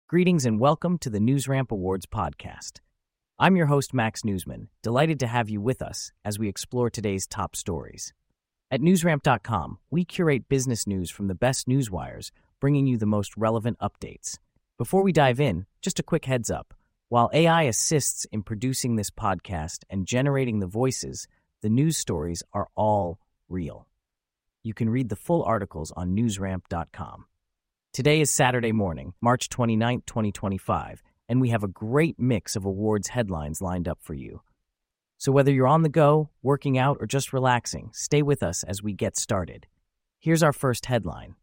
Greetings and welcome to the NewsRamp Awards podcast. I'm your host, Max Newsman, delighted to have you with us as we explore today's top stories. At newsramp.com, we curate business news from the best newswires, bringing you the most relevant updates. Before we dive in, just a quick heads up. While AI assists in producing this podcast and generating the voices, the news stories are all real. You can read the full articles on newsramp.com. Today is Saturday morning, March 29, 2025, and we have a great mix of awards headlines lined up for you. So whether you're on the go, working out, or just relaxing, stay with us as we get started. Here's our first headline.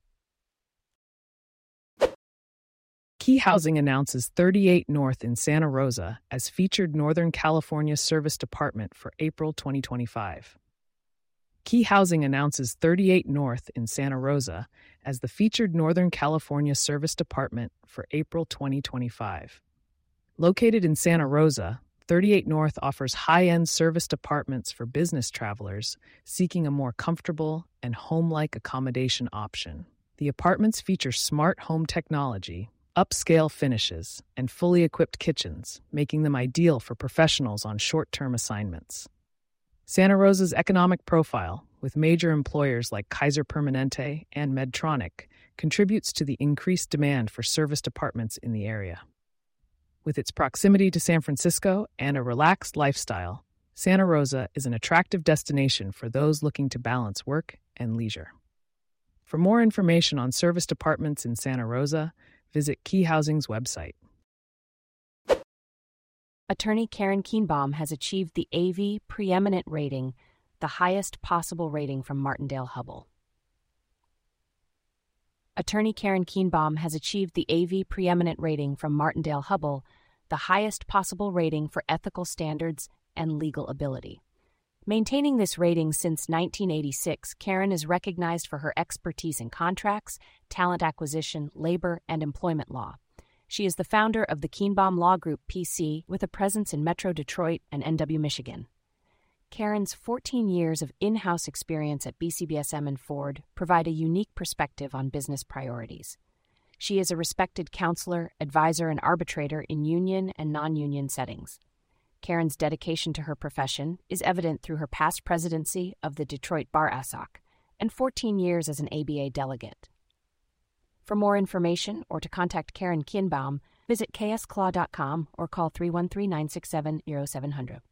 Key Housing announces 38 North in Santa Rosa as featured Northern California Service Department for April 2025. Key Housing announces 38 North in Santa Rosa as the featured Northern California Service Department for April 2025. Located in Santa Rosa, 38 North offers high-end service departments for business travelers seeking a more comfortable and home-like accommodation option. The apartments feature smart home technology, upscale finishes, and fully equipped kitchens, making them ideal for professionals on short-term assignments. Santa Rosa's economic profile, with major employers like Kaiser Permanente and Medtronic, contributes to the increased demand for service departments in the area. With its proximity to San Francisco and a relaxed lifestyle, Santa Rosa is an attractive destination for those looking to balance work and leisure. For more information on service departments in Santa Rosa, visit Key Housing's website. Attorney Karen Kienbaum has achieved the AV Preeminent rating, the highest possible rating from Martindale-Hubbell. Attorney Karen Kienbaum has achieved the AV Preeminent rating from Martindale-Hubbell, the highest possible rating for ethical standards and legal ability. Maintaining this rating since 1986, Karen is recognized for her expertise in contracts, talent acquisition, labor, and employment law. She is the founder of the Kienbaum Law Group PC with a presence in Metro Detroit and NW Michigan. Karen's 14 years of in-house experience at BCBSM and Ford provide a unique perspective on business priorities. She is a respected counselor, advisor, and arbitrator in union and non-union settings. Karen's dedication to her profession is evident through her past presidency of the Detroit Bar Assoc and 14 years as an ABA delegate. For more information or to contact Karen Kienbaum, visit ksclaw.com or call 313-967-0700.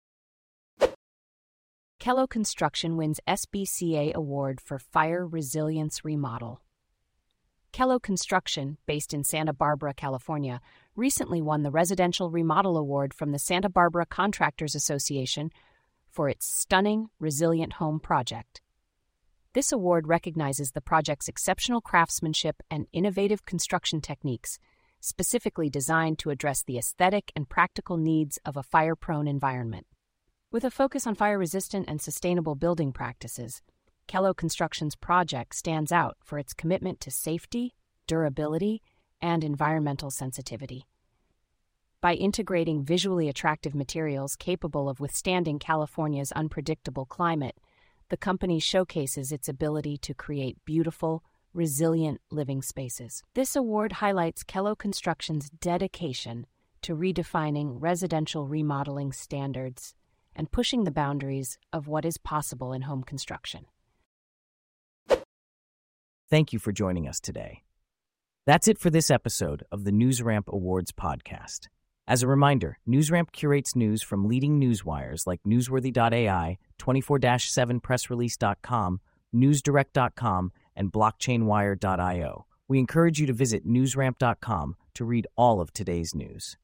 Kello Construction wins SBCA Award for Fire Resilience Remodel. Kello Construction, based in Santa Barbara, California, recently won the Residential Remodel Award from the Santa Barbara Contractors Association for its stunning, resilient home project. This award recognizes the project's exceptional craftsmanship and innovative construction techniques, specifically designed to address the aesthetic and practical needs of a fire-prone environment. With a focus on fire-resistant and sustainable building practices, Kello Construction's project stands out for its commitment to safety, durability, and environmental sensitivity. By integrating visually attractive materials capable of withstanding California's unpredictable climate, the company showcases its ability to create beautiful, resilient living spaces. This award highlights Kello Construction's dedication to redefining residential remodeling standards and pushing the boundaries of what is possible in home construction. Thank you for joining us today. That's it for this episode of the NewsRamp Awards podcast. As a reminder, NewsRamp curates news from leading newswires like Newsworthy.ai, 24/7pressrelease.com, NewsDirect.com, and BlockchainWire.io. We encourage you to visit newsramp.com to read all of today's news.